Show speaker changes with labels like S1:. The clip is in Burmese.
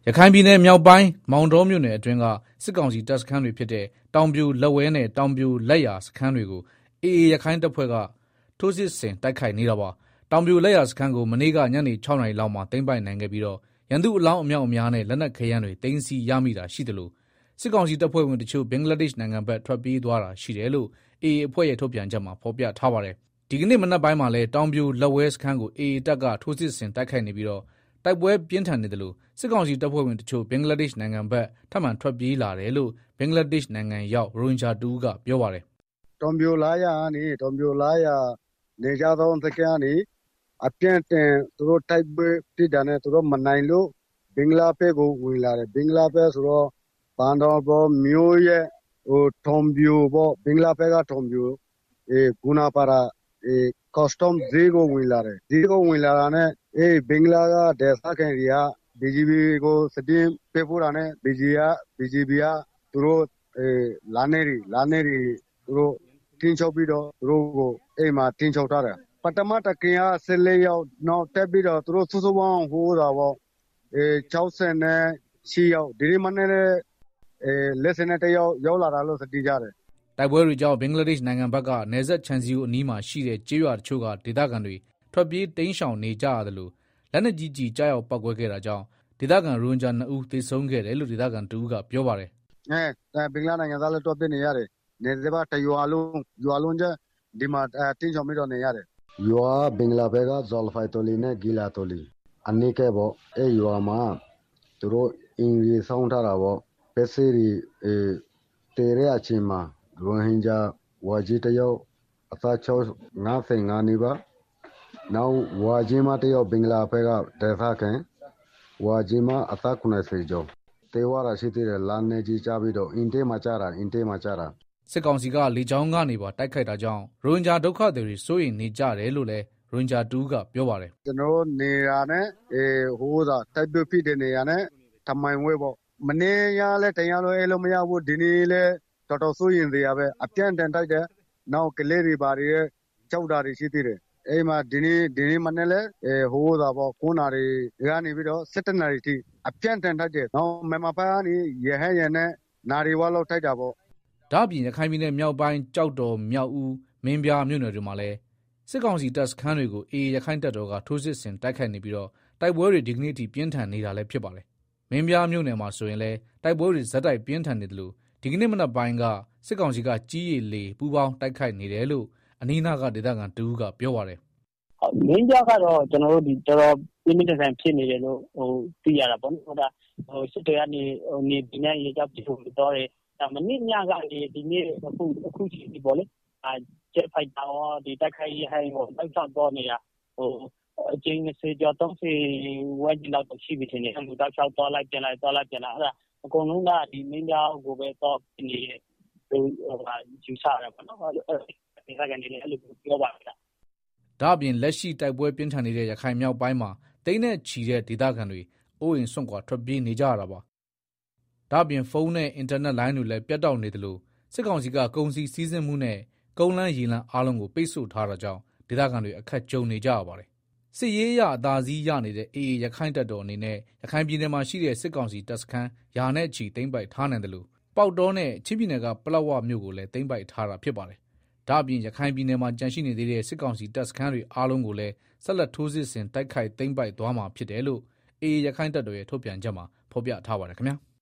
S1: ရခိုင်ပြည်နယ်မြောက်ပိုင်းမောင်တောမြို့နယ်အတွင်းကစစ်ကောင်စီတပ်စခန်းတွေဖြစ်တဲ့တောင်ပြိုလက်ဝဲနဲ့တောင်ပြိုလက်ရာစခန်းတွေကို AA ရခိုင်တပ်ဖွဲ့ကထိုးစစ်ဆင်တိုက်ခိုက်နေတာပါ။တောင်ပြိုလက်ရာစခန်းကိုမနေ့ကညနေ 6 နာရီလောက်မှာသိမ်းပိုက်နိုင်ခဲ့ပြီးတော့ရန်သူအလောင်းအမြောက်အများနဲ့လက်နက်ခဲယမ်းတွေသိမ်းဆည်းရမိတာရှိတယ်လို့စစ်ကောင်စီတပ်ဖွဲ့ဝင်တချို့ဘင်္ဂလားဒေ့ရှ်နိုင်ငံဘက်ထွက်ပြေးသွားတာရှိတယ်လို့ AA အဖွဲ့ရဲ့ထုတ်ပြန်ချက်မှာဖော်ပြထားပါတယ်။ဒီကနေ့မနက်ပိုင်းမှာလည်းတောင်ပြိုလက်ဝဲစခန်းကို AA တပ်ကထိုးစစ်ဆင်တိုက်ခိုက်နေပြီးတော့တိုက်ပွဲပြင်းထန်နေတယ်လို့စစ်ကောင်စီတပ်ဖွဲ့ဝင်တချို့ဘင်္ဂလားဒေ့ရှ်နိုင်ငံဘက်ထပ်မံထွက်ပြေးလာတယ်လို့ဘင်္ဂလားဒေ့ရှ်နိုင်ငံရောက်ရိုဟင်ဂျာတူကပြောပါတယ်
S2: ။တောင်ပြိုလာရာနေကြသောစခန်းကနေအပြင်းတင်သူတို့တိုက်ပွဲပြစ်တာနဲ့သူတို့မနိုင်လို့ဘင်္ဂလားဘက်ကိုဝင်လာတယ်။ဘင်္ဂလားဘက်ဆိုတော့ပန်တော်ပေါ်မျိုးရဲ့တောင်ပြိုပေါ့ဘင်္ဂလားဘက်ကတောင်ပြိုဂူနာပါရာကော့စတမ်ဈေးကိုဝင်လာတယ်။ဈေးကိုဝင်လာတာနဲ့ဘင်္ဂလားကဒေသခံတွေက BGB ကိုစတင်ပေးပို့တာနဲ့ BGB ကသူတို့လာနေတွေသူတို့တင်းချုပ်ပြီးတော့သူတို့ကိုအိမ်မှာတင်းချုပ်ထားတယ်ပထမတကင်က14ယောက်နောက်တက်ပြီးတော့သူတို့စုစုပေါင်းဟိုးတာပေါ့68ယောက်ဒီနေ့မနေ့လည်း51ယောက်ရောက်လာတာလို့သိကြတယ်
S1: တိုက်ပွဲတွေကြောင့်ဘင်္ဂလားဒေ့ရှ်နိုင်ငံဘက်ကနယ်စပ်ခြံစည်းရိုးအနီးမှာရှိတဲ့ကျေးရွာတချို့ကဒေသခံတွေထွက်ပြေးတိမ်းရှောင်နေကြရတယ်လို့လက်နက်ကြီးကြီးကြားရောက်ပောက်ကွဲခဲ့တာကြောင့်ဒေသခံရိုဟင်ဂျာ2ဦးသေဆုံးခဲ့တယ်လို့ဒေသခံ2ဦးကပြောပါတယ်
S2: ဘင်္ဂလားနိုင်ငံသားလည်းတွက်ပြနေရတယ်နေစပါတရွာလုံးကျဒီမှာတင်းချောင်ပြီးတော့နေရတယ်
S3: ရွာဘင်္ဂလားဘက်ကဇော်လဖိုင်တိုလီနဲ့ဂီလာတိုလီအနိကဲပေါ့ရွာမှာသူတို့အင်ရီဆောင်းထားတာပေါ့ပက်စီရီတေရအချင်းမှာရိုဟင်ဂျာဝါကြီးတယောက်အသက်55နှစ်ပါနောက်ဝါကြီးမတယောက်ဘင်္ဂလားဘက်ကဒေသခံဝါကြီးမအသက်90ကျော်တေဝါရရှိတဲ့လမ်းနေကြီးကြပြီးတော့အင်တေးမှာကြတာ
S1: စစ်ကောင်စီကလေကြောင်းကနေပါတိုက်ခိုက်တာကြောင့်ရိုဟင်ဂျာဒုက္ခသည်တွေစိုးရိမ်နေကြတယ်လို့လည်းရိုဟင်ဂျာတူကပြောပါတယ်
S2: ကျွန်တော်နေရနဲ့ဟိုးတာတိုက်ပွဲဖြစ်တဲ့နေရနဲ့ထမိုင်ဝဲပေါ့မနေရလဲတရားလို့အဲ့လိုမရဘူးဒီနေ့လဲတော်တော်စိုးရင်သေးရပဲအပြန့်တန်တိုက်တယ်နောက်ကလေးတွေပါတွေကြောက်တာတွေရှိသေးတယ်အဲ့မှာဒီနေ့မနေ့လဲဟိုးတာပေါ့9နာရီကနေပြီးတော့17နာရီထိအပြန့်တန်တိုက်တယ်နောက်မမပါကနေရဟရနဲ့နာရီဝါလောက်တိုက်တာပေါ့
S1: ဒါအပြင်ရခိုင်ပြည်နယ်မြောက်ပိုင်းကြောက်တော်မြောက်ဦးမင်းပြားမြို့နယ်တွေမှာလည်းစစ်ကောင်စီတပ်စခန်းတွေကိုAAရခိုင်တပ်တော်ကထိုးစစ်ဆင်တိုက်ခိုက်နေပြီးတော့တိုက်ပွဲတွေဒီကနေ့အထိပြင်းထန်နေတာလည်းဖြစ်ပါတယ်မင်းပြားမြို့နယ်မှာဆိုရင်လည်းတိုက်ပွဲတွေဇက်တိုက်ပြင်းထန်နေတယ်လို့ဒီကနေ့မနက်ပိုင်းကစစ်ကောင်စီကကြီးရည်လေပူးပေါင်းတိုက်ခိုက်နေတယ်လို့အနီးနားကဒေသခံတူကပြောပါတယ်
S4: မင်းပြားကတော့ကျွန်တော်တို့ဒီတော်တော်ပြင်းပြင်းထန်ဖြစ်နေတယ်လို့သိရတာပေါ့နော်ဒါစစ်တွေကနေနေဒီနေ့ရေကြောက်ပြလို့တော့တယ်မနေ့ညကနေဒီနေ့အခုချိန်ဒီပေါ့လေဂျက်ဖိုက်တာရောဒီတက်ခိုက်ရဟိုင်းကိုတောက်ချောက်တော့နေတာအကျဉ်း20ကျော်30ဝက်ကြီးလောက်ရှိပြီထင်တယ်တောက်ချောက်တော့လိုက်ပြန်လိုက်အဲ့ဒါအကုန်လုံးကဒီမင်းပြားကိုပဲတော့နေလို့ယူဆရပါတော့ဒီကကနေလည်းအဲ့လိုပြောပါလား
S1: ဒါအပြင်လက်ရှိတိုက်ပွဲပြင်းထန်နေတဲ့ရခိုင်မြောက်ပိုင်းမှာတိန်းနဲ့ချီတဲ့ဒေသခံတွေအိုးအိမ်စွန့်ခွာထွက်ပြေးနေကြရတာပါဒါအပြင်ဖုန်းနဲ့အင်တာနက်လိုင်းတွေလည်းပြတ်တောက်နေတယ်လို့စစ်ကောင်စီကကုန်စည်စည်းစိမ်မှုနဲ့ကုန်းလန်းရေလန်းအားလုံးကိုပိတ်ဆို့ထားတာကြောင့်ဒေသခံတွေအခက်ကြုံနေကြရပါတယ်စစ်ရေးအသာစီးရနေတဲ့ AA ရခိုင်တပ်တော်အနေနဲ့ရခိုင်ပြည်နယ်မှာရှိတဲ့စစ်ကောင်စီတပ်စခန်းယာနဲ့ချီသိမ်းပိုက်ထားနိုင်တယ်လို့ပေါက်တောနဲ့ချင်းပြည်နယ်ကပလက်ဝမြို့ကိုလည်းသိမ်းပိုက်ထားတာဖြစ်ပါတယ်ဒါအပြင်ရခိုင်ပြည်နယ်မှာကြန့်ရှိနေသေးတဲ့စစ်ကောင်စီတပ်စခန်းတွေအားလုံးကိုလည်းဆက်လက်ထိုးစစ်ဆင်တိုက်ခိုက်သိမ်းပိုက်သွားမှာဖြစ်တယ်လို့AAရခိုင်တပ်တော်ရဲ့ထုတ်ပြန်ချက်မှာဖော်ပြထားပါတယ်ခင်ဗျာ